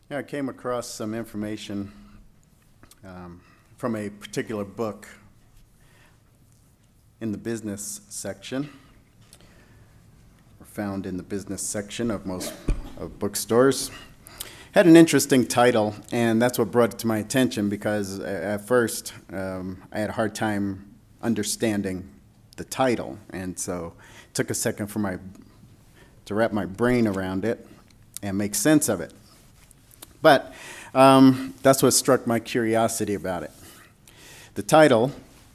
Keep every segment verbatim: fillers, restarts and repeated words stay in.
Yeah, I came across some information um, from a particular book in the business section, or found in the business section of most of bookstores. Had an interesting title, and that's what brought it to my attention because at first um, I had a hard time understanding the title, and so it took a second for my to wrap my brain around it and make sense of it. But um, that's what struck my curiosity about it. The title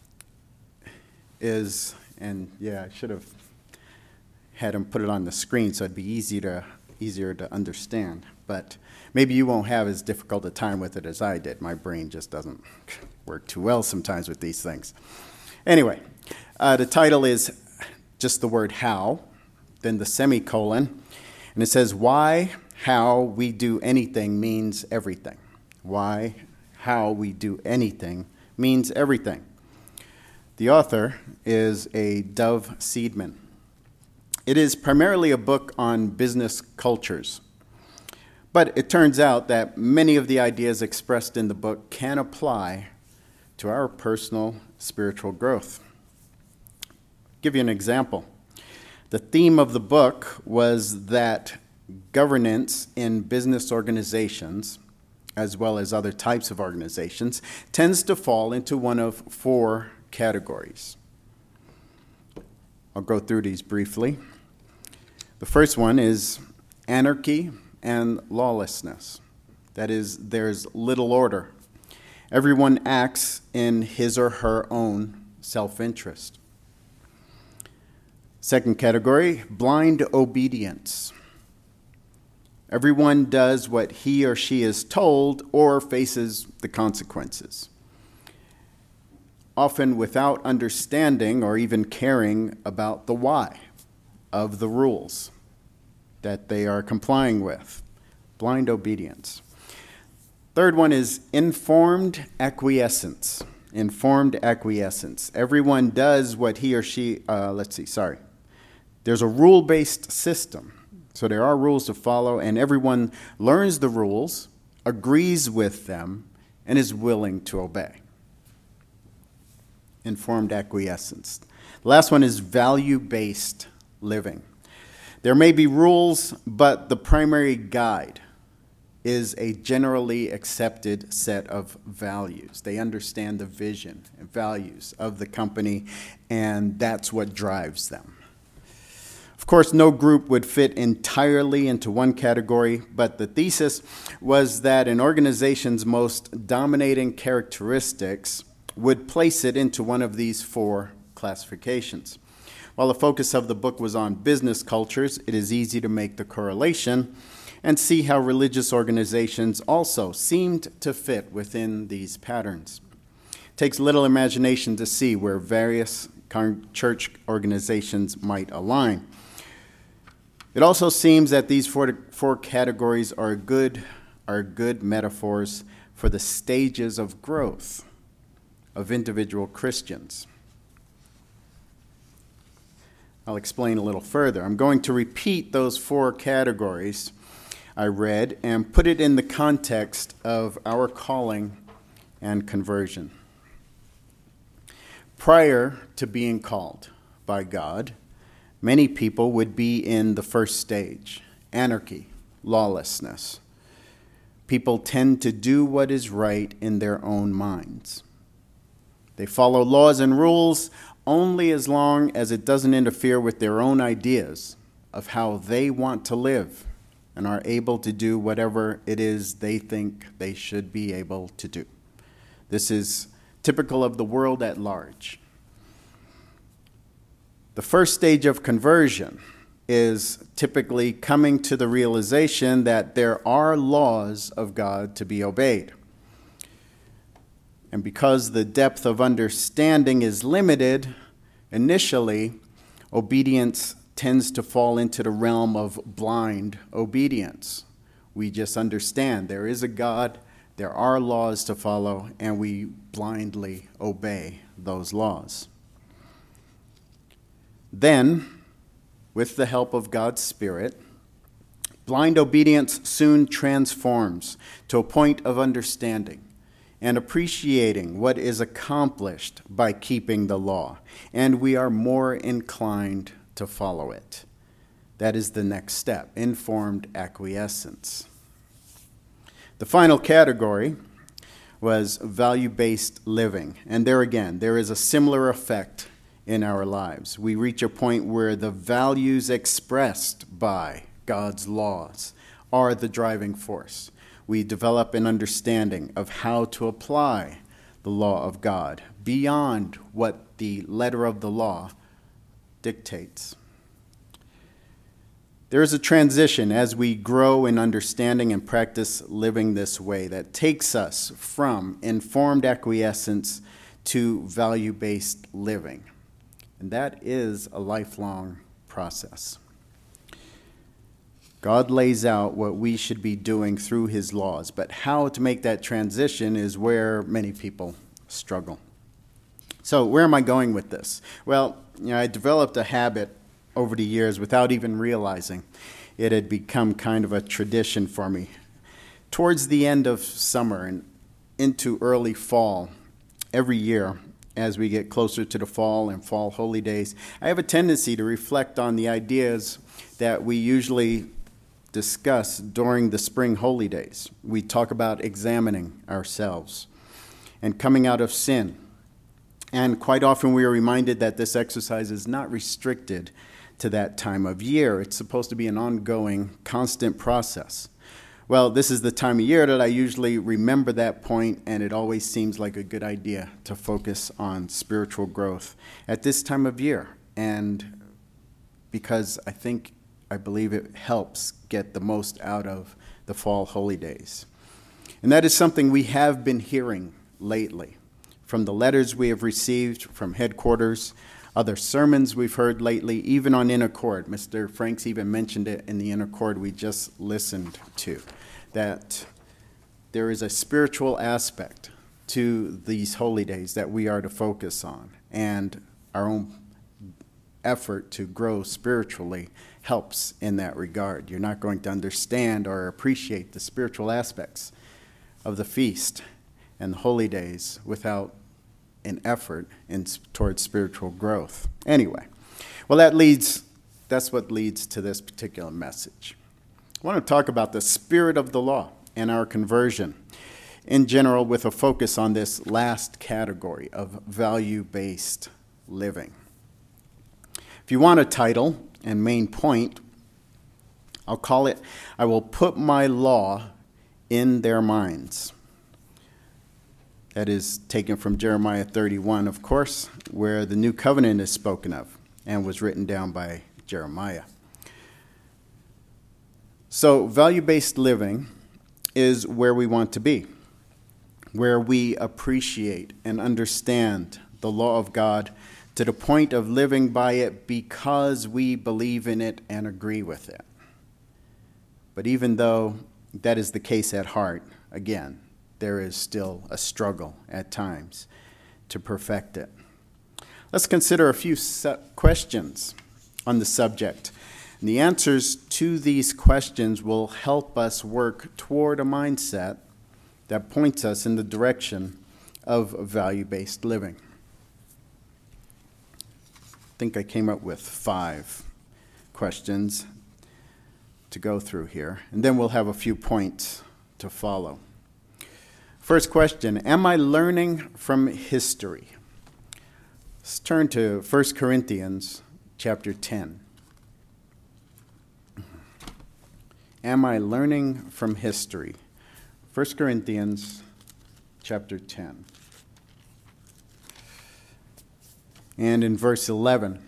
is, and yeah, I should have had him put it on the screen so it'd be easy to, easier to understand. But maybe you won't have as difficult a time with it as I did. My brain just doesn't work too well sometimes with these things. Anyway, uh, the title is just the word how, then the semicolon, and it says why, how we do anything means everything. Why, how we do anything means everything. The author is a Dov Seidman. It is primarily a book on business cultures, but it turns out that many of the ideas expressed in the book can apply to our personal spiritual growth. I'll give you an example. The theme of the book was that governance in business organizations, as well as other types of organizations, tends to fall into one of four categories. I'll go through these briefly. The first one is anarchy and lawlessness. That is, there's little order. Everyone acts in his or her own self-interest. Second category, blind obedience. Everyone does what he or she is told or faces the consequences, often without understanding or even caring about the why of the rules that they are complying with. Blind obedience. Third one is informed acquiescence. Informed acquiescence. Everyone does what he or she, uh, let's see, sorry. There's a rule-based system. So there are rules to follow, and everyone learns the rules, agrees with them, and is willing to obey. Informed acquiescence. The last one is value-based living. There may be rules, but the primary guide is a generally accepted set of values. They understand the vision and values of the company, and that's what drives them. Of course, no group would fit entirely into one category, but the thesis was that an organization's most dominating characteristics would place it into one of these four classifications. While the focus of the book was on business cultures, it is easy to make the correlation and see how religious organizations also seemed to fit within these patterns. It takes little imagination to see where various church organizations might align. It also seems that these four, four categories are good, are good metaphors for the stages of growth of individual Christians. I'll explain a little further. I'm going to repeat those four categories I read and put it in the context of our calling and conversion. Prior to being called by God, many people would be in the first stage, anarchy, lawlessness. People tend to do what is right in their own minds. They follow laws and rules only as long as it doesn't interfere with their own ideas of how they want to live and are able to do whatever it is they think they should be able to do. This is typical of the world at large. The first stage of conversion is typically coming to the realization that there are laws of God to be obeyed. And because the depth of understanding is limited, initially, obedience tends to fall into the realm of blind obedience. We just understand there is a God, there are laws to follow, and we blindly obey those laws. Then, with the help of God's Spirit, Blind obedience soon transforms to a point of understanding and appreciating what is accomplished by keeping the law, and we are more inclined to follow it. That is the next step, informed acquiescence. The final category was value-based living, and there again, there is a similar effect in our lives. We reach a point where the values expressed by God's laws are the driving force. We develop an understanding of how to apply the law of God beyond what the letter of the law dictates. There is a transition as we grow in understanding and practice living this way that takes us from informed acquiescence to value-based living. And that is a lifelong process. God lays out what we should be doing through his laws, but how to make that transition is where many people struggle. So where am I going with this? Well, you know, I developed a habit over the years without even realizing it had become kind of a tradition for me. Towards the end of summer and into early fall, every year, as we get closer to the fall and fall holy days, I have a tendency to reflect on the ideas that we usually discuss during the spring holy days. We talk about examining ourselves and coming out of sin. And quite often we are reminded that this exercise is not restricted to that time of year. It's supposed to be an ongoing, constant process. Well, this is the time of year that I usually remember that point, and it always seems like a good idea to focus on spiritual growth at this time of year. And because I think, I believe it helps get the most out of the fall holy days. And that is something we have been hearing lately from the letters we have received from headquarters, other sermons we've heard lately, even on In Accord. Mister Franks even mentioned it in the In Accord we just listened to, that there is a spiritual aspect to these holy days that we are to focus on, and our own effort to grow spiritually helps in that regard. You're not going to understand or appreciate the spiritual aspects of the feast and the holy days without an effort in, towards spiritual growth. Anyway, well, that leads, that's what leads to this particular message. I want to talk about the spirit of the law and our conversion in general, with a focus on this last category of value-based living. If you want a title and main point, I'll call it, I will put my law in their minds. That is taken from Jeremiah thirty-one, of course, where the new covenant is spoken of and was written down by Jeremiah. So value-based living is where we want to be, where we appreciate and understand the law of God to the point of living by it because we believe in it and agree with it. But even though that is the case at heart, again, there is still a struggle at times to perfect it. Let's consider a few su- questions on the subject. And the answers to these questions will help us work toward a mindset that points us in the direction of value-based living. I think I came up with five questions to go through here, and then we'll have a few points to follow. First question, am I learning from history? Let's turn to First Corinthians chapter ten. Am I learning from history? First Corinthians chapter ten. And in verse eleven,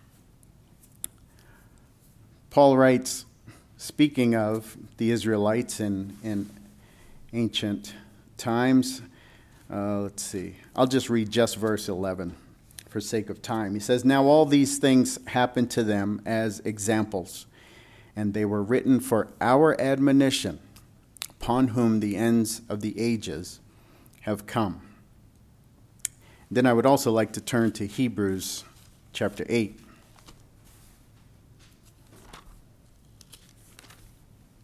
Paul writes, speaking of the Israelites in, in ancient times, uh, let's see, I'll just read just verse eleven for sake of time. He says, now all these things happened to them as examples, and they were written for our admonition, upon whom the ends of the ages have come. Then I would also like to turn to Hebrews chapter eight.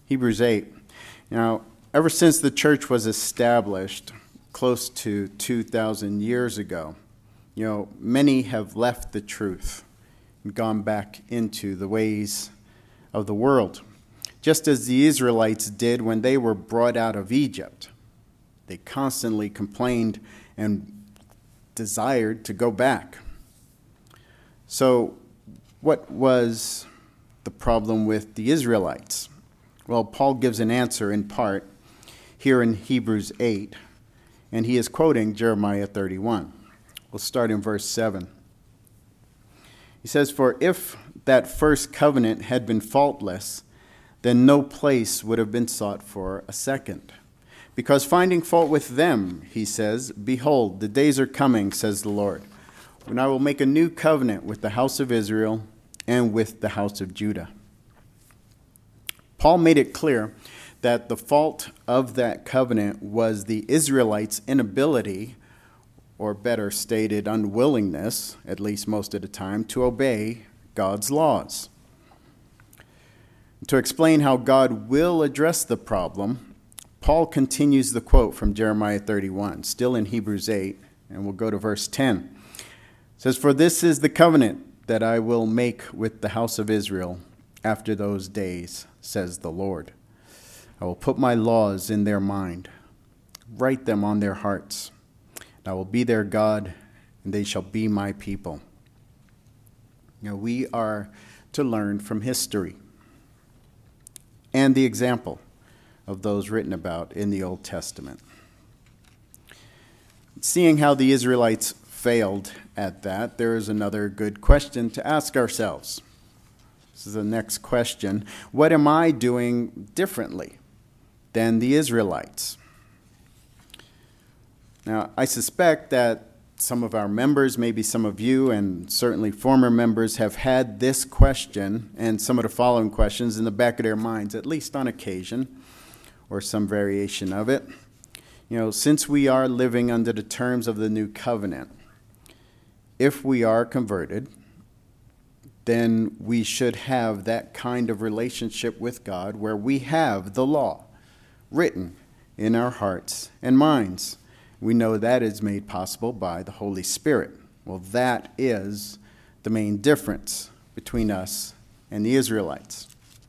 Hebrews eight. You know, ever since the church was established close to two thousand years ago, you know, many have left the truth and gone back into the ways of the world, just as the Israelites did when they were brought out of Egypt. They constantly complained and desired to go back. So, what was the problem with the Israelites? Well, Paul gives an answer in part here in Hebrews eight, and he is quoting Jeremiah thirty-one. We'll start in verse seven. He says, "For if that first covenant had been faultless, then no place would have been sought for a second. Because finding fault with them," he says, "behold, the days are coming, says the Lord, when I will make a new covenant with the house of Israel and with the house of Judah." Paul made it clear that the fault of that covenant was the Israelites' inability, or better stated, unwillingness, at least most of the time, to obey God's laws. To explain how God will address the problem, Paul continues the quote from Jeremiah thirty-one, still in Hebrews eight, and we'll go to verse ten. It says, "For this is the covenant that I will make with the house of Israel after those days, says the Lord. I will put my laws in their mind, write them on their hearts. And I will be their God, and they shall be my people." Now, we are to learn from history and the example of those written about in the Old Testament. Seeing how the Israelites failed at that, there is another good question to ask ourselves. This is the next question. What am I doing differently than the Israelites? Now, I suspect that some of our members, maybe some of you, and certainly former members, have had this question and some of the following questions in the back of their minds, at least on occasion, or some variation of it. You know, since we are living under the terms of the new covenant, if we are converted, then we should have that kind of relationship with God where we have the law written in our hearts and minds. We know that is made possible by the Holy Spirit. Well, that is the main difference between us and the Israelites.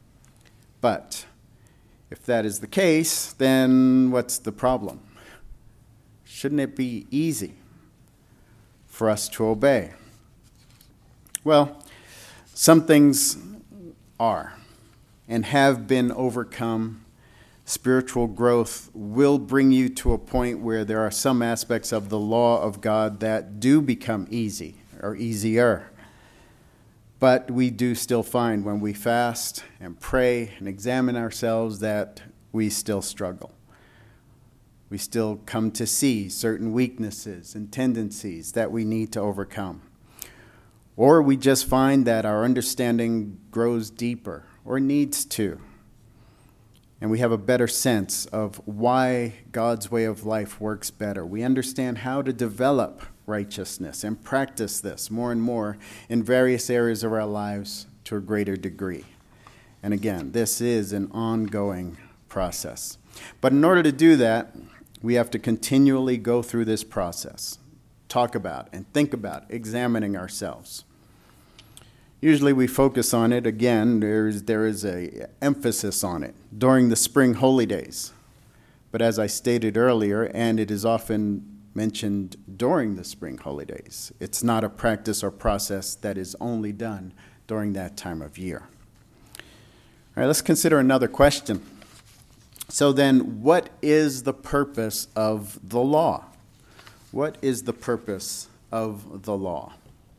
But if that is the case, then what's the problem? Shouldn't it be easy for us to obey? Well, some things are and have been overcome. Spiritual growth will bring you to a point where there are some aspects of the law of God that do become easy or easier. But we do still find when we fast and pray and examine ourselves that we still struggle. We still come to see certain weaknesses and tendencies that we need to overcome. Or we just find that our understanding grows deeper or needs to. And we have a better sense of why God's way of life works better. We understand how to develop righteousness and practice this more and more in various areas of our lives to a greater degree. And again, this is an ongoing process. But in order to do that, we have to continually go through this process, talk about and think about examining ourselves. Usually we focus on it, again, there is, there is a emphasis on it during the spring holy days. But as I stated earlier, and it is often mentioned during the spring holy days, it's not a practice or process that is only done during that time of year. All right, let's consider another question. So then, what is the purpose of the law? What is the purpose of the law?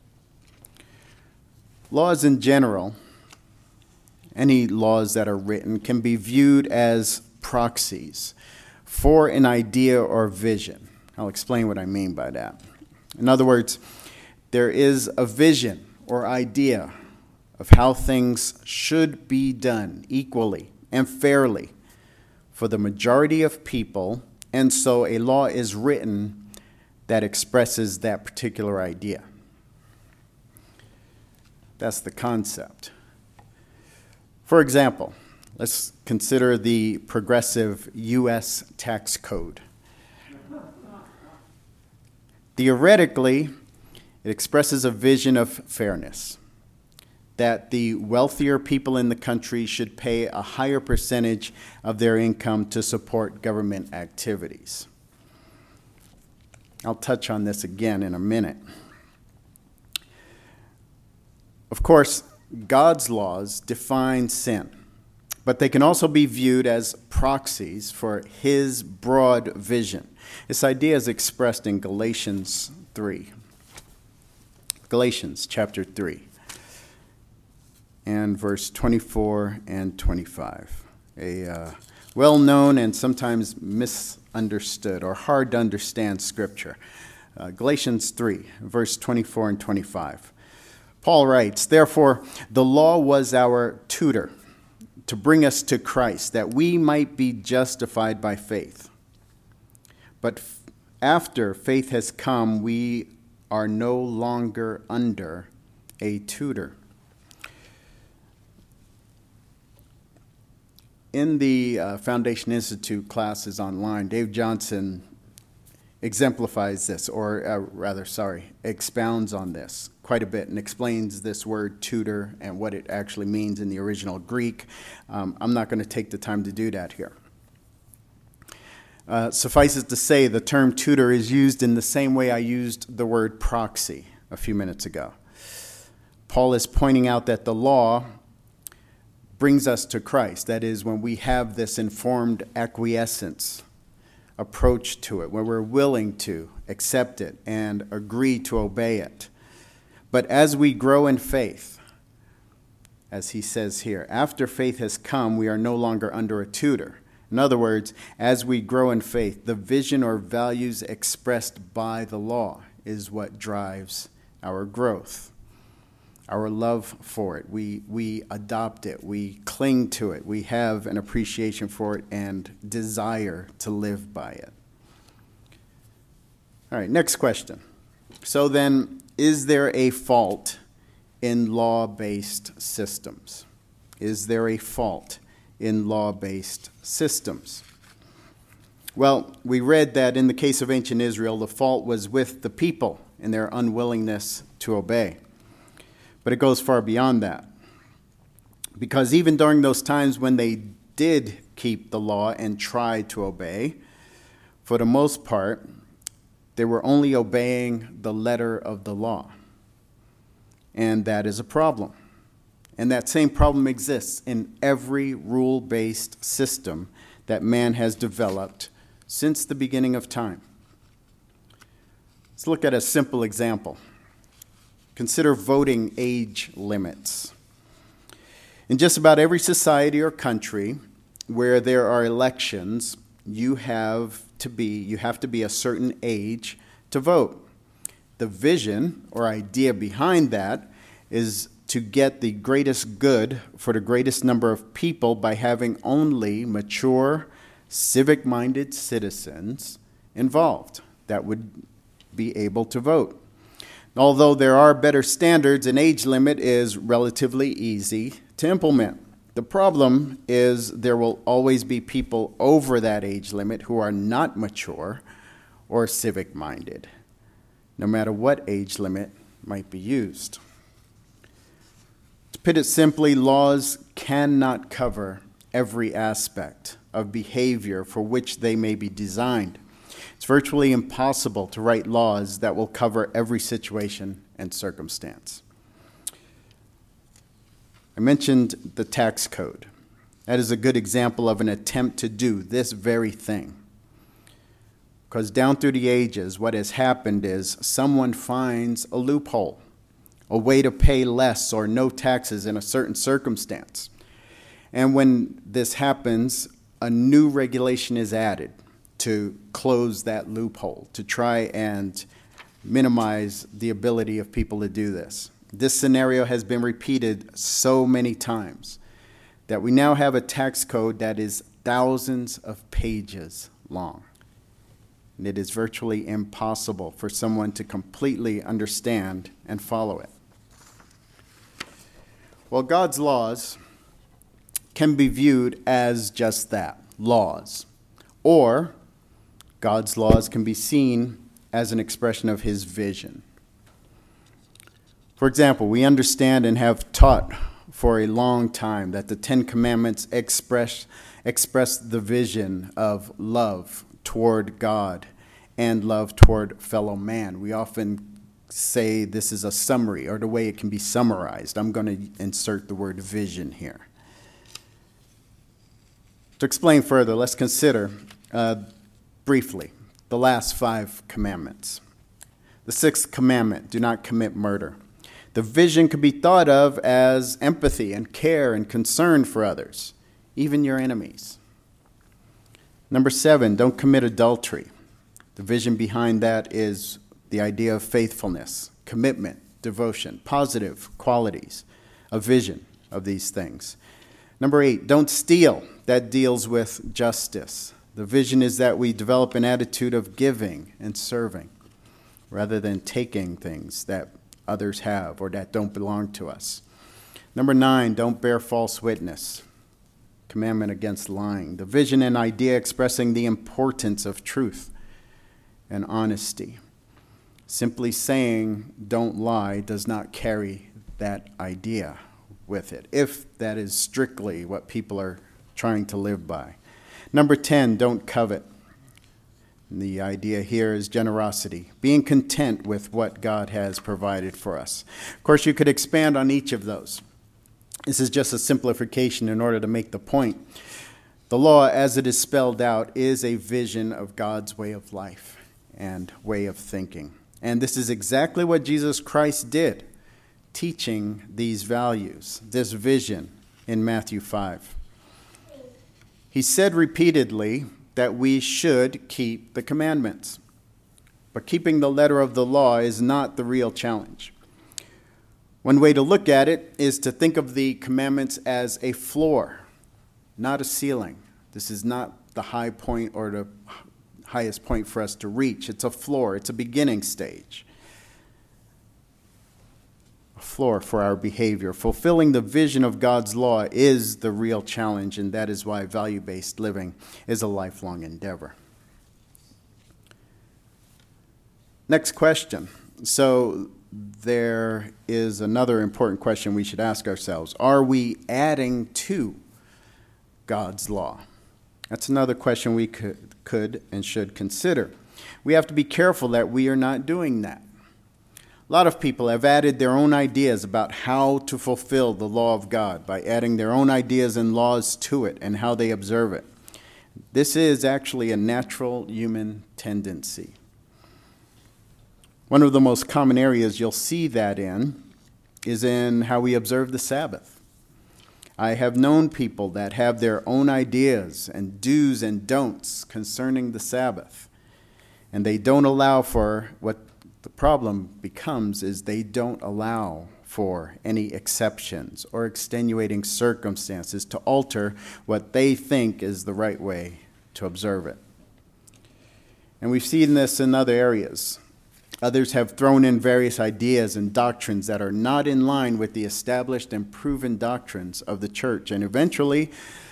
Laws in general, any laws that are written, can be viewed as proxies for an idea or vision. I'll explain what I mean by that. In other words, there is a vision or idea of how things should be done equally and fairly for the majority of people, and so a law is written that expresses that particular idea. That's the concept. For example, Let's consider the progressive U S tax code. Theoretically, it expresses a vision of fairness, that the wealthier people in the country should pay a higher percentage of their income to support government activities. I'll touch on this again in a minute. Of course, God's laws define sin, but they can also be viewed as proxies for his broad vision. This idea is expressed in Galatians three. Galatians chapter three and verse twenty-four and twenty-five. A uh, well-known and sometimes misunderstood or hard to understand scripture. Uh, Galatians three, verse twenty-four and twenty-five. Paul writes, "Therefore, the law was our tutor to bring us to Christ, that we might be justified by faith. But f- after faith has come, we are no longer under a tutor." In the uh, Foundation Institute classes online, Dave Johnson exemplifies this, or uh, rather, sorry, expounds on this quite a bit and explains this word tutor and what it actually means in the original Greek. Um, I'm not going to take the time to do that here. Uh, suffice it to say, the term tutor is used in the same way I used the word proxy a few minutes ago. Paul is pointing out that the law brings us to Christ. That is, when we have this informed acquiescence approach to it, where we're willing to accept it and agree to obey it. But as we grow in faith, as he says here, after faith has come, we are no longer under a tutor. In other words, as we grow in faith, the vision or values expressed by the law is what drives our growth, our love for it. We, we adopt it, we cling to it, we have an appreciation for it and desire to live by it. All right, next question. So then, is there a fault in law-based systems? Is there a fault in law-based systems? Well, we read that in the case of ancient Israel, the fault was with the people in their unwillingness to obey. But it goes far beyond that. Because even during those times when they did keep the law and tried to obey, for the most part, they were only obeying the letter of the law. And that is a problem. And that same problem exists in every rule-based system that man has developed since the beginning of time. Let's look at a simple example. Consider voting age limits. In just about every society or country where there are elections, you have to be you have to be a certain age to vote. The vision or idea behind that is to get the greatest good for the greatest number of people by having only mature, civic-minded citizens involved that would be able to vote. Although there are better standards, an age limit is relatively easy to implement. The problem is there will always be people over that age limit who are not mature or civic-minded, no matter what age limit might be used. To put it simply, laws cannot cover every aspect of behavior for which they may be designed. It's virtually impossible to write laws that will cover every situation and circumstance. I mentioned the tax code. That is a good example of an attempt to do this very thing. Because down through the ages, what has happened is someone finds a loophole, a way to pay less or no taxes in a certain circumstance. And when this happens, a new regulation is added to close that loophole, to try and minimize the ability of people to do this. This scenario has been repeated so many times that we now have a tax code that is thousands of pages long. And it is virtually impossible for someone to completely understand and follow it. Well, God's laws can be viewed as just that, laws. Or God's laws can be seen as an expression of his vision. For example, we understand and have taught for a long time that the Ten Commandments express, express the vision of love toward God and love toward fellow man. We often say this is a summary, or the way it can be summarized. I'm going to insert the word vision here. To explain further, let's consider uh, briefly the last five commandments. The sixth commandment, do not commit murder. The vision could be thought of as empathy and care and concern for others, even your enemies. Number seven, don't commit adultery. The vision behind that is the idea of faithfulness, commitment, devotion, positive qualities, a vision of these things. Number eight, don't steal. That deals with justice. The vision is that we develop an attitude of giving and serving rather than taking things that others have or that don't belong to us. Number nine, don't bear false witness. Commandment against lying. The vision and idea expressing the importance of truth and honesty. Simply saying don't lie does not carry that idea with it, if that is strictly what people are trying to live by. Number ten, don't covet. The idea here is generosity, being content with what God has provided for us. Of course, you could expand on each of those. This is just a simplification in order to make the point. The law, as it is spelled out, is a vision of God's way of life and way of thinking. And this is exactly what Jesus Christ did, teaching these values, this vision in Matthew five. He said repeatedly that we should keep the commandments. But keeping the letter of the law is not the real challenge. One way to look at it is to think of the commandments as a floor, not a ceiling. This is not the high point or the highest point for us to reach. It's a floor. It's a beginning stage. A floor for our behavior. Fulfilling the vision of God's law is the real challenge, and that is why value-based living is a lifelong endeavor. Next question. So there is another important question we should ask ourselves. Are we adding to God's law? That's another question we could, could and should consider. We have to be careful that we are not doing that. A lot of people have added their own ideas about how to fulfill the law of God by adding their own ideas and laws to it and how they observe it. This is actually a natural human tendency. One of the most common areas you'll see that in is in how we observe the Sabbath. I have known people that have their own ideas and do's and don'ts concerning the Sabbath, and they don't allow for what the problem becomes is they don't allow for any exceptions or extenuating circumstances to alter what they think is the right way to observe it. And we've seen this in other areas. Others have thrown in various ideas and doctrines that are not in line with the established and proven doctrines of the church. And eventually,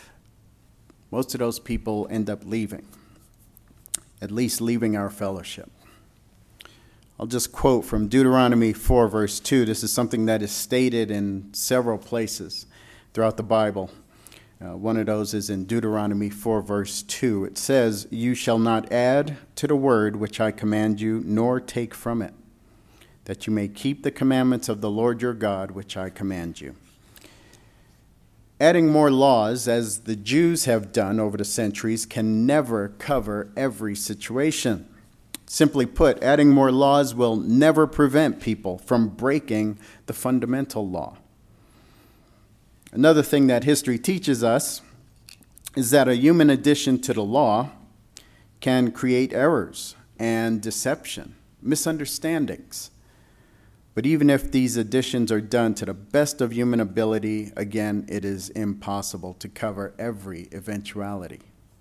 most of those people end up leaving, at least leaving our fellowship. I'll just quote from Deuteronomy four, verse two. This is something that is stated in several places throughout the Bible. Uh, one of those is in Deuteronomy four, verse two. It says, "You shall not add to the word which I command you, nor take from it, that you may keep the commandments of the Lord your God, which I command you." Adding more laws, as the Jews have done over the centuries, can never cover every situation. Simply put, adding more laws will never prevent people from breaking the fundamental law. Another thing that history teaches us is that a human addition to the law can create errors and deception, misunderstandings. But even if these additions are done to the best of human ability, again, it is impossible to cover every eventuality.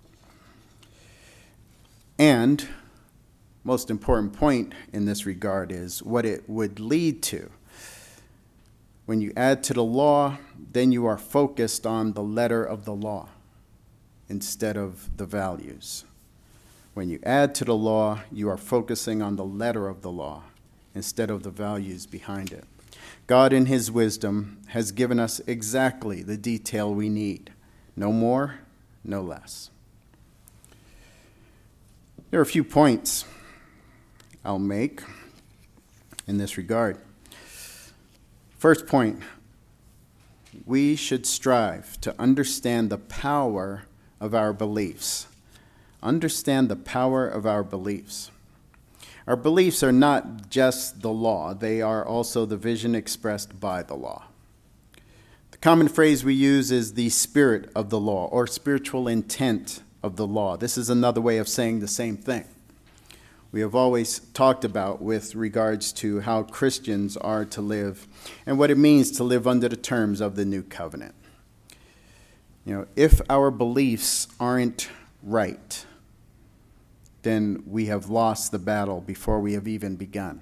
And most important point in this regard is what it would lead to. When you add to the law, then you are focused on the letter of the law instead of the values. When you add to the law, you are focusing on the letter of the law instead of the values behind it. God, in his wisdom, has given us exactly the detail we need. No more, no less. There are a few points I'll make in this regard. First point, we should strive to understand the power of our beliefs. Understand the power of our beliefs. Our beliefs are not just the law, they are also the vision expressed by the law. The common phrase we use is the spirit of the law or spiritual intent of the law. This is another way of saying the same thing. We have always talked about with regards to how Christians are to live and what it means to live under the terms of the new covenant. You know, if our beliefs aren't right, then we have lost the battle before we have even begun.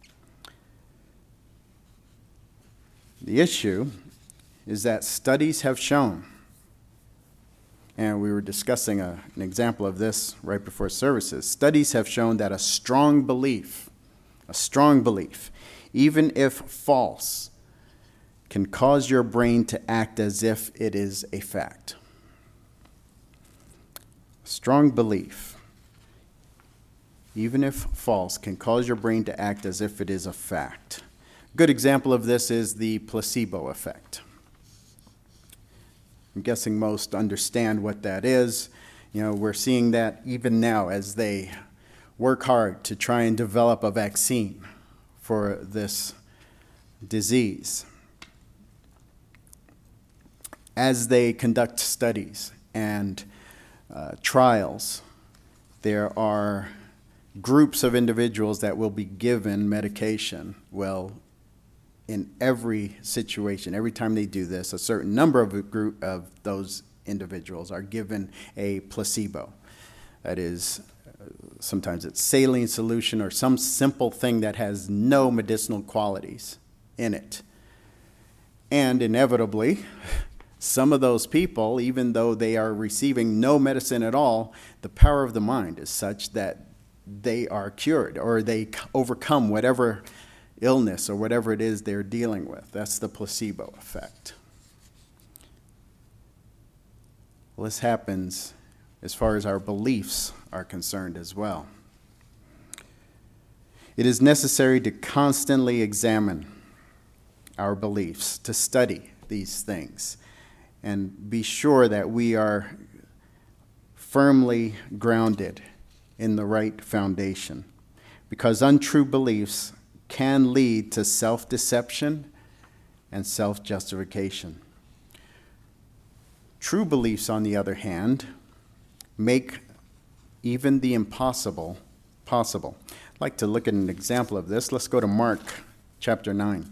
The issue is that studies have shown, and we were discussing a, an example of this right before services, studies have shown that a strong belief, a strong belief, even if false, can cause your brain to act as if it is a fact. Strong belief, even if false, can cause your brain to act as if it is a fact. A good example of this is the placebo effect. I'm guessing most understand what that is. You know, we're seeing that even now as they work hard to try and develop a vaccine for this disease. As they conduct studies and uh, trials, there are groups of individuals that will be given medication. Well, in every situation, every time they do this, a certain number of a group of those individuals are given a placebo. That is, uh, sometimes it's saline solution or some simple thing that has no medicinal qualities in it. And inevitably, some of those people, even though they are receiving no medicine at all, the power of the mind is such that they are cured or they overcome whatever illness or whatever it is they're dealing with. That's the placebo effect. Well, this happens as far as our beliefs are concerned as well. It is necessary to constantly examine our beliefs, to study these things, and be sure that we are firmly grounded in the right foundation, because untrue beliefs can lead to self-deception and self-justification. True beliefs, on the other hand, make even the impossible possible. I'd like to look at an example of this. Let's go to Mark chapter nine.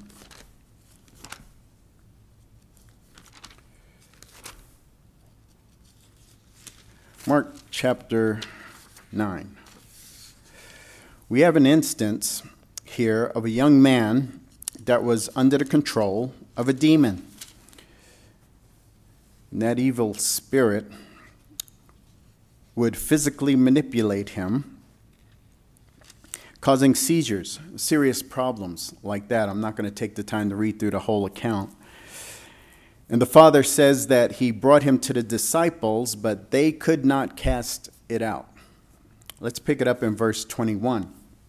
Mark chapter nine. We have an instance here of a young man that was under the control of a demon. And that evil spirit would physically manipulate him, causing seizures, serious problems like that. I'm not going to take the time to read through the whole account. And the father says that he brought him to the disciples, but they could not cast it out. Let's pick it up in verse twenty-one.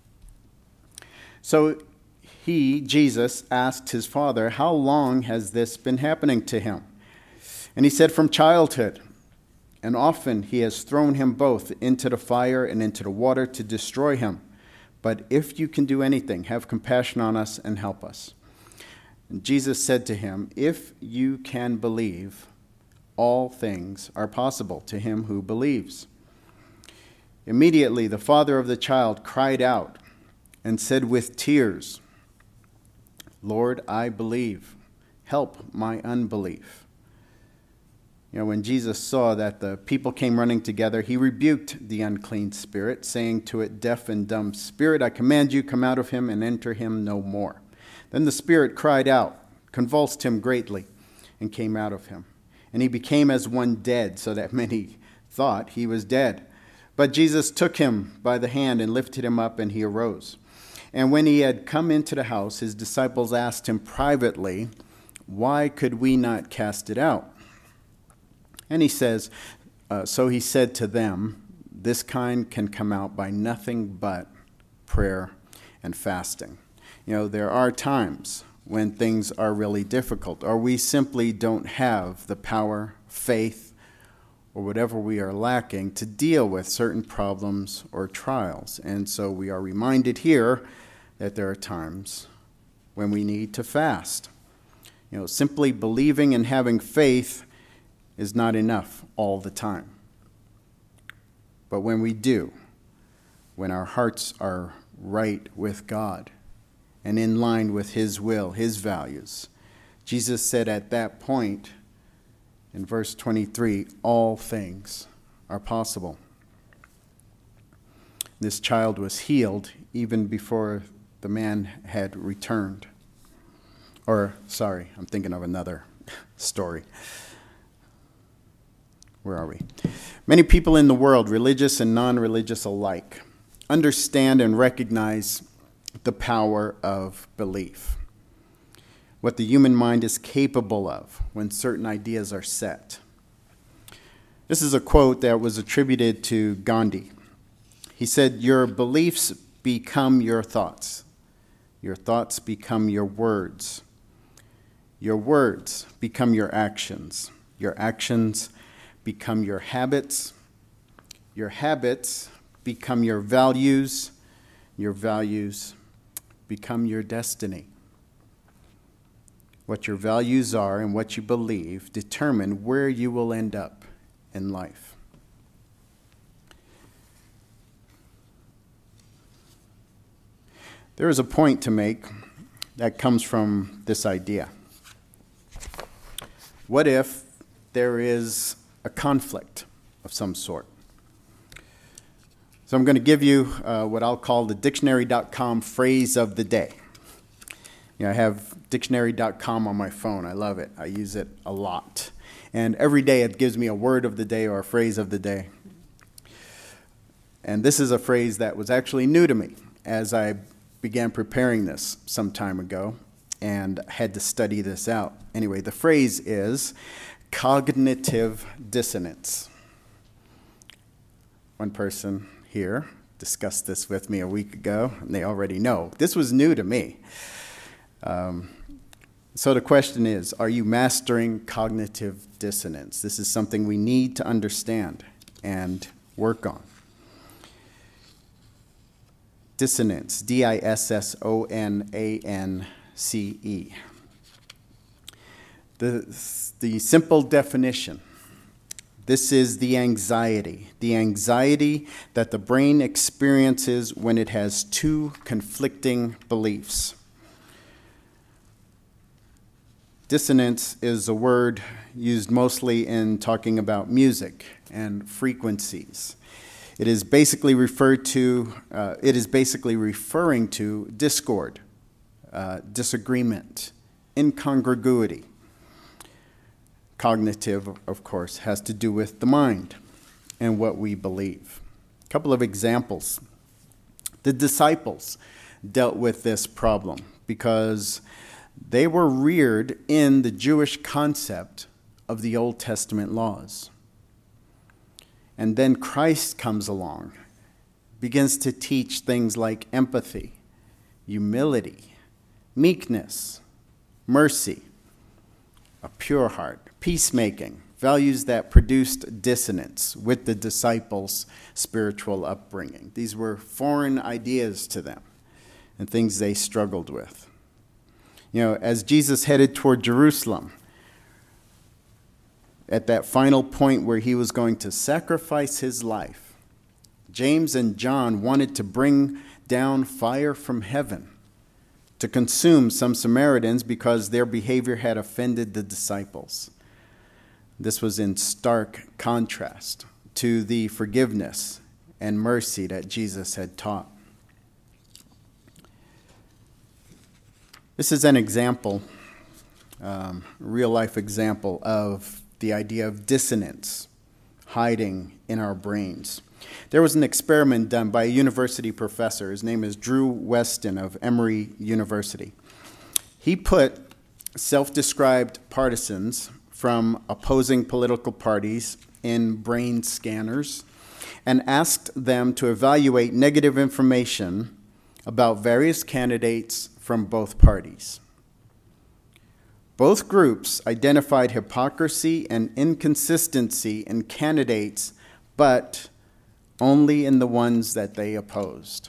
So he, Jesus, asked his father, "How long has this been happening to him?" And he said, "From childhood. And often he has thrown him both into the fire and into the water to destroy him. But if you can do anything, have compassion on us and help us." And Jesus said to him, "If you can believe, all things are possible to him who believes." Immediately the father of the child cried out and said with tears, "Lord, I believe. Help my unbelief." You know, when Jesus saw that the people came running together, he rebuked the unclean spirit, saying to it, "Deaf and dumb spirit, I command you, come out of him and enter him no more." Then the spirit cried out, convulsed him greatly, and came out of him. And he became as one dead, so that many thought he was dead. But Jesus took him by the hand and lifted him up, and he arose. And when he had come into the house, his disciples asked him privately, "Why could we not cast it out?" And he says, uh, so he said to them, "This kind can come out by nothing but prayer and fasting." You know, there are times when things are really difficult, or we simply don't have the power, faith, or whatever we are lacking to deal with certain problems or trials. And so we are reminded here that there are times when we need to fast. You know, simply believing and having faith is not enough all the time. But when we do, when our hearts are right with God and in line with His will, His values, Jesus said at that point, in verse twenty-three, all things are possible. This child was healed even before the man had returned. Or, sorry, I'm thinking of another story. Where are we? Many people in the world, religious and non-religious alike, understand and recognize the power of belief, what the human mind is capable of when certain ideas are set. This is a quote that was attributed to Gandhi. He said, "Your beliefs become your thoughts. Your thoughts become your words. Your words become your actions. Your actions become your habits. Your habits become your values. Your values become your destiny." What your values are and what you believe determine where you will end up in life. There is a point to make that comes from this idea. What if there is a conflict of some sort? So I'm going to give you uh, what I'll call the dictionary dot com phrase of the day. You know, I have dictionary dot com on my phone. I love it. I use it a lot. And every day it gives me a word of the day or a phrase of the day. And this is a phrase that was actually new to me as I began preparing this some time ago and had to study this out. Anyway, the phrase is cognitive dissonance. One person here discussed this with me a week ago, and they already know. This was new to me. Um, so the question is, are you mastering cognitive dissonance? This is something we need to understand and work on. Dissonance, D I S S O N A N C E. The, the simple definition, this is the anxiety, the anxiety that the brain experiences when it has two conflicting beliefs. Dissonance is a word used mostly in talking about music and frequencies. It is basically referred to, uh, it is basically referring to discord, uh, disagreement, incongruity. Cognitive, of course, has to do with the mind and what we believe. A couple of examples. The disciples dealt with this problem because they were reared in the Jewish concept of the Old Testament laws. And then Christ comes along, begins to teach things like empathy, humility, meekness, mercy, a pure heart, peacemaking, values that produced dissonance with the disciples' spiritual upbringing. These were foreign ideas to them and things they struggled with. You know, as Jesus headed toward Jerusalem, at that final point where he was going to sacrifice his life, James and John wanted to bring down fire from heaven to consume some Samaritans because their behavior had offended the disciples. This was in stark contrast to the forgiveness and mercy that Jesus had taught. This is an example um, real-life example of the idea of dissonance hiding in our brains. There was an experiment done by a university professor. His name is Drew Weston of Emory University. He put self-described partisans from opposing political parties in brain scanners and asked them to evaluate negative information about various candidates from both parties. Both groups identified hypocrisy and inconsistency in candidates, but only in the ones that they opposed.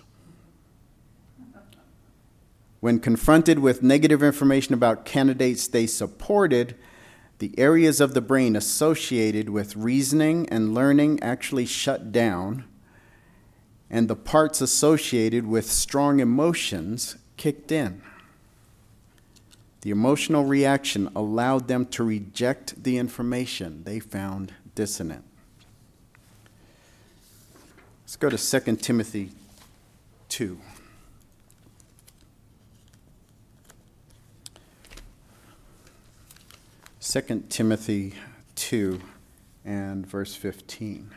When confronted with negative information about candidates they supported, the areas of the brain associated with reasoning and learning actually shut down, and the parts associated with strong emotions kicked in. The emotional reaction allowed them to reject the information they found dissonant. Let's go to Second Timothy two. Second Timothy two and verse fifteen.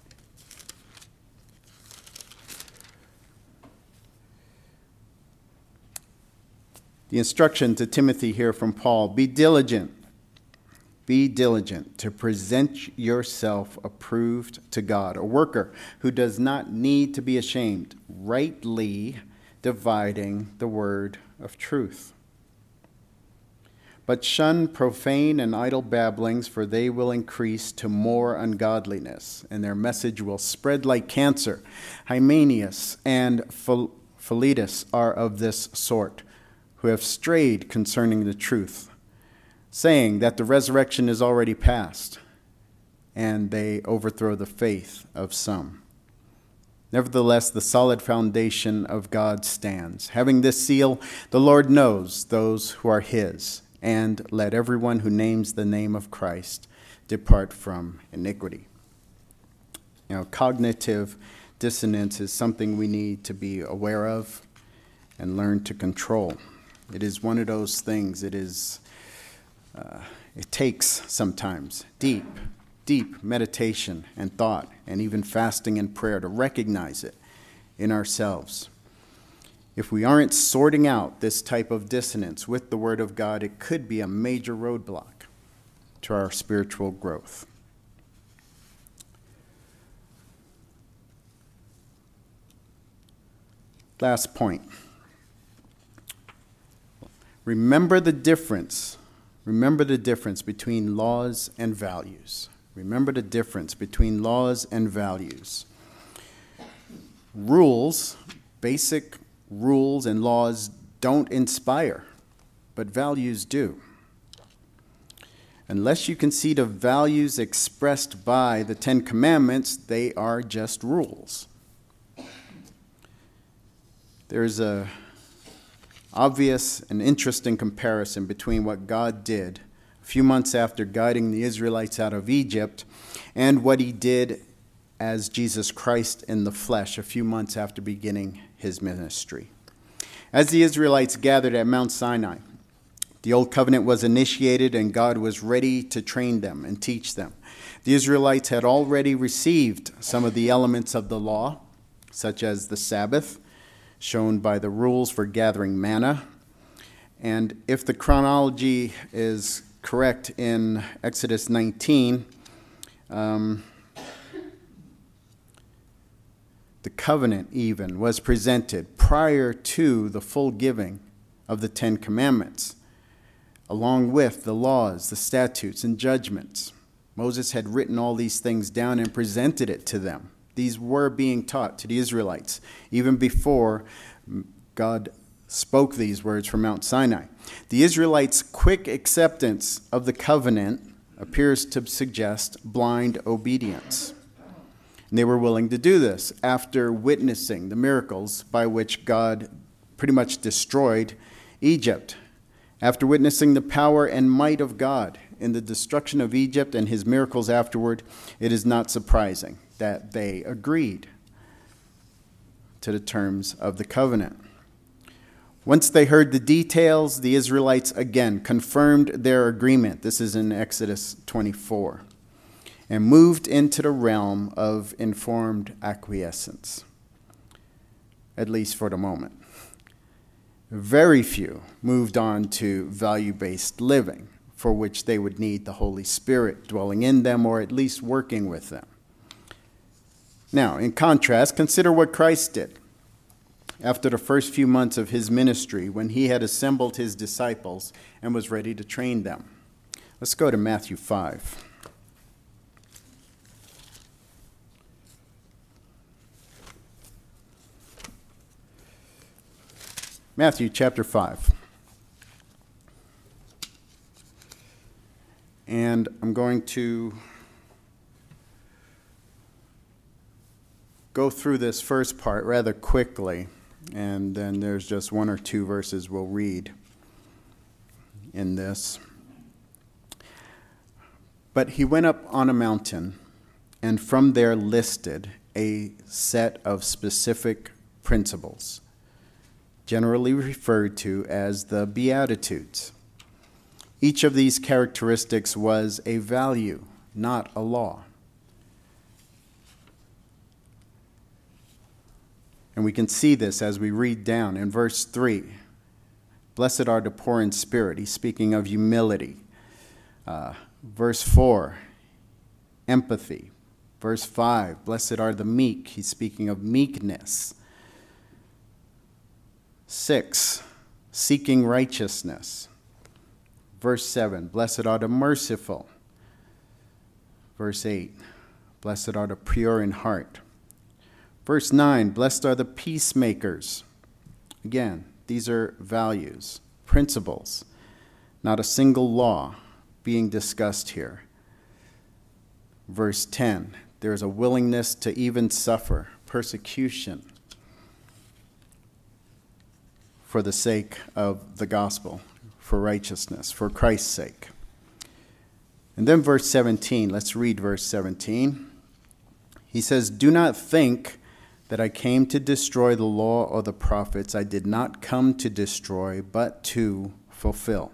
The instruction to Timothy here from Paul: be diligent, be diligent to present yourself approved to God, a worker who does not need to be ashamed, rightly dividing the word of truth. But shun profane and idle babblings, for they will increase to more ungodliness, and their message will spread like cancer. Hymenaeus and Philetus are of this sort, who have strayed concerning the truth, saying that the resurrection is already past, and they overthrow the faith of some. Nevertheless, the solid foundation of God stands. Having this seal, the Lord knows those who are his, and let everyone who names the name of Christ depart from iniquity. You know, cognitive dissonance is something we need to be aware of and learn to control. It is one of those things, it is, uh, it takes sometimes deep, deep meditation and thought, and even fasting and prayer to recognize it in ourselves. If we aren't sorting out this type of dissonance with the Word of God, it could be a major roadblock to our spiritual growth. Last point. Remember the difference. Remember the difference between laws and values. Remember the difference between laws and values. Rules, basic rules and laws don't inspire, but values do. Unless you can see the values expressed by the Ten Commandments, they are just rules. There's a obvious and interesting comparison between what God did a few months after guiding the Israelites out of Egypt and what he did as Jesus Christ in the flesh a few months after beginning his ministry. As the Israelites gathered at Mount Sinai, the Old Covenant was initiated and God was ready to train them and teach them. The Israelites had already received some of the elements of the law, such as the Sabbath, shown by the rules for gathering manna. And if the chronology is correct in Exodus nineteen, um, the covenant even was presented prior to the full giving of the Ten Commandments, along with the laws, the statutes, and judgments. Moses had written all these things down and presented it to them. These were being taught to the Israelites even before God spoke these words from Mount Sinai. The Israelites' quick acceptance of the covenant appears to suggest blind obedience. And they were willing to do this after witnessing the miracles by which God pretty much destroyed Egypt. After witnessing the power and might of God in the destruction of Egypt and his miracles afterward, it is not surprising that they agreed to the terms of the covenant. Once they heard the details, the Israelites again confirmed their agreement. This is in Exodus twenty-four. And moved into the realm of informed acquiescence, at least for the moment. Very few moved on to value-based living, for which they would need the Holy Spirit dwelling in them or at least working with them. Now, in contrast, consider what Christ did after the first few months of his ministry when he had assembled his disciples and was ready to train them. Let's go to Matthew five. Matthew chapter five. And I'm going to go through this first part rather quickly, and then there's just one or two verses we'll read in this. But he went up on a mountain, and from there listed a set of specific principles, generally referred to as the Beatitudes. Each of these characteristics was a value, not a law. And we can see this as we read down in verse three. Blessed are the poor in spirit. He's speaking of humility. Uh, verse four, empathy. Verse five, blessed are the meek. He's speaking of meekness. Six, seeking righteousness. Verse seven, blessed are the merciful. Verse eight, blessed are the pure in heart. Verse nine, blessed are the peacemakers. Again, these are values, principles, not a single law being discussed here. Verse ten, there is a willingness to even suffer persecution for the sake of the gospel, for righteousness, for Christ's sake. And then verse seventeen, let's read verse seventeen. He says, do not think that I came to destroy the law or the prophets. I did not come to destroy, but to fulfill.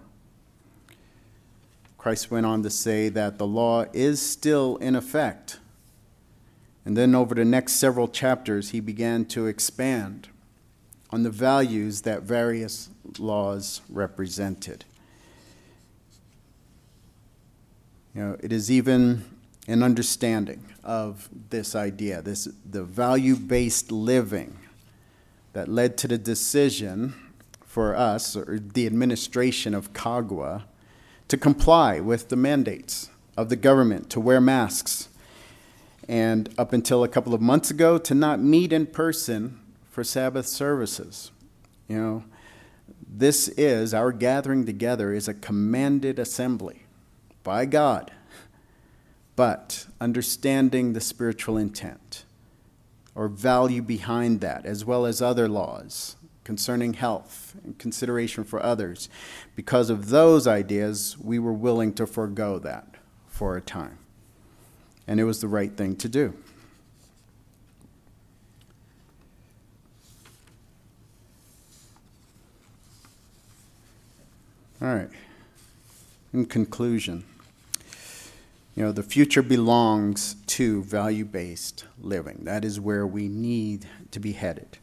Christ went on to say that the law is still in effect. And then over the next several chapters, he began to expand on the values that various laws represented. You know, it is even an understanding of this idea, this the value-based living that led to the decision for us, or the administration of CAGWA, to comply with the mandates of the government to wear masks, and up until a couple of months ago, to not meet in person for Sabbath services. You know, this is, our gathering together is a commanded assembly by God, but understanding the spiritual intent or value behind that, as well as other laws concerning health and consideration for others. Because of those ideas, we were willing to forego that for a time. And it was the right thing to do. All right. In conclusion, you know, the future belongs to value-based living. That is where we need to be headed.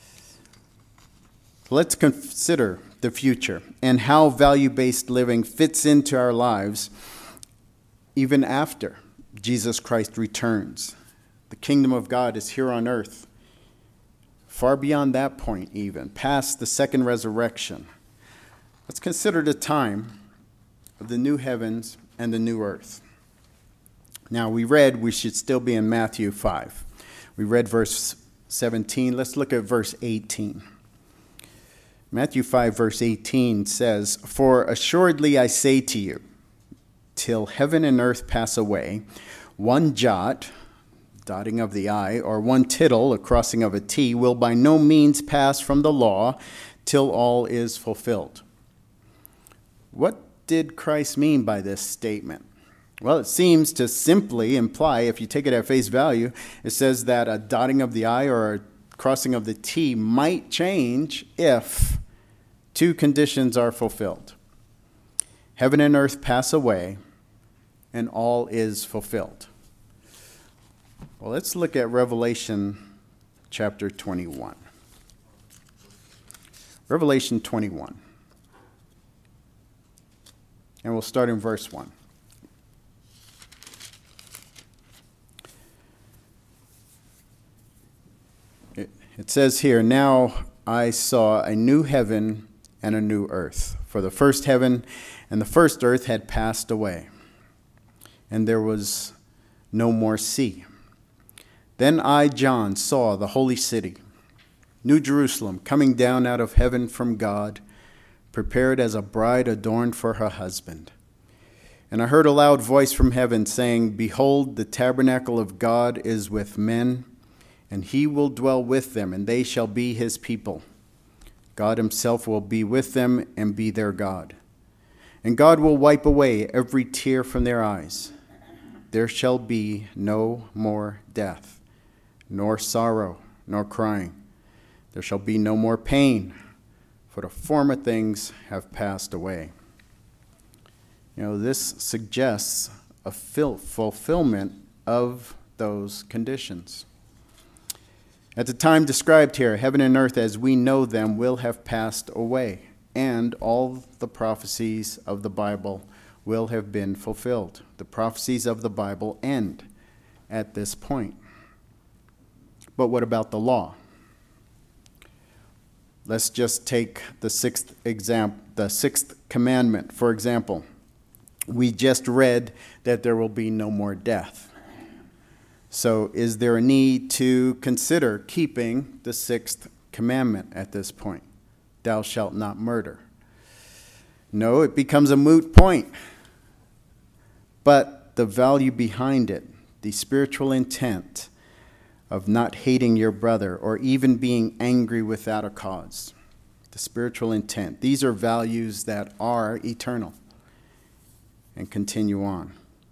Let's consider the future and how value-based living fits into our lives even after Jesus Christ returns. The kingdom of God is here on earth, far beyond that point even, past the second resurrection. Let's consider the time of the new heavens and the new earth. Now, we read we should still be in Matthew five. We read verse seventeen. Let's look at verse eighteen. Matthew five, verse eighteen says, For assuredly I say to you, till heaven and earth pass away, one jot, dotting of the I, or one tittle, a crossing of a T, will by no means pass from the law till all is fulfilled. What did Christ mean by this statement? Well, it seems to simply imply, if you take it at face value, it says that a dotting of the I or a crossing of the T might change if two conditions are fulfilled. Heaven and earth pass away, and all is fulfilled. Well, let's look at Revelation chapter twenty-one. Revelation twenty-one. And we'll start in verse one. It, it says here, "Now I saw a new heaven and a new earth. For the first heaven and the first earth had passed away, and there was no more sea. Then I, John, saw the holy city, New Jerusalem, coming down out of heaven from God, prepared as a bride adorned for her husband. And I heard a loud voice from heaven saying, Behold, the tabernacle of God is with men, and he will dwell with them, and they shall be his people. God himself will be with them and be their God. And God will wipe away every tear from their eyes. There shall be no more death, nor sorrow, nor crying. There shall be no more pain, for the former things have passed away." You know, this suggests a fil- fulfillment of those conditions. At the time described here, heaven and earth as we know them will have passed away, and all the prophecies of the Bible will have been fulfilled. The prophecies of the Bible end at this point. But what about the law? Let's just take the sixth example, the sixth commandment, for example. We just read that there will be no more death. So is there a need to consider keeping the sixth commandment at this point? Thou shalt not murder. No, it becomes a moot point. But the value behind it, the spiritual intent of not hating your brother or even being angry without a cause, the spiritual intent, these are values that are eternal and continue on.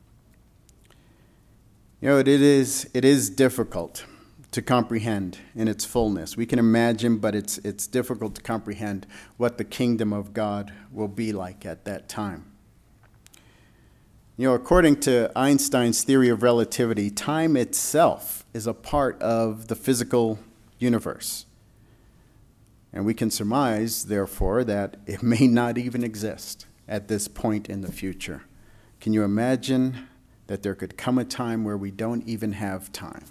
You know, it is it is difficult to comprehend in its fullness. We can imagine, but it's it's difficult to comprehend what the kingdom of God will be like at that time. You know, according to Einstein's theory of relativity, time itself is a part of the physical universe. And we can surmise, therefore, that it may not even exist at this point in the future. Can you imagine that there could come a time where we don't even have time?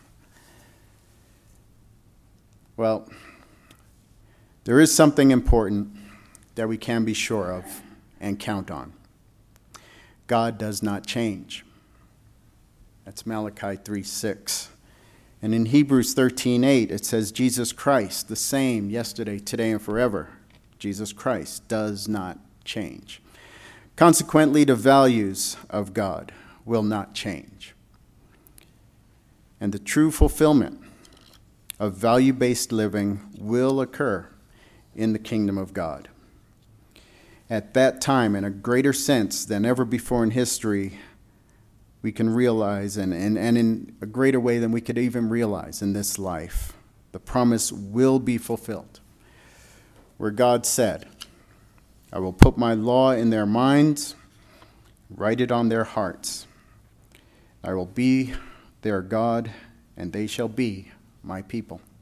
Well, there is something important that we can be sure of and count on. God does not change. That's Malachi three six. And in Hebrews thirteen eight, it says, Jesus Christ, the same yesterday, today, and forever. Jesus Christ does not change. Consequently, the values of God will not change. And the true fulfillment of value-based living will occur in the kingdom of God. At that time, in a greater sense than ever before in history, we can realize, and, and, and in a greater way than we could even realize in this life, the promise will be fulfilled. Where God said, I will put my law in their minds, write it on their hearts. I will be their God, and they shall be my people.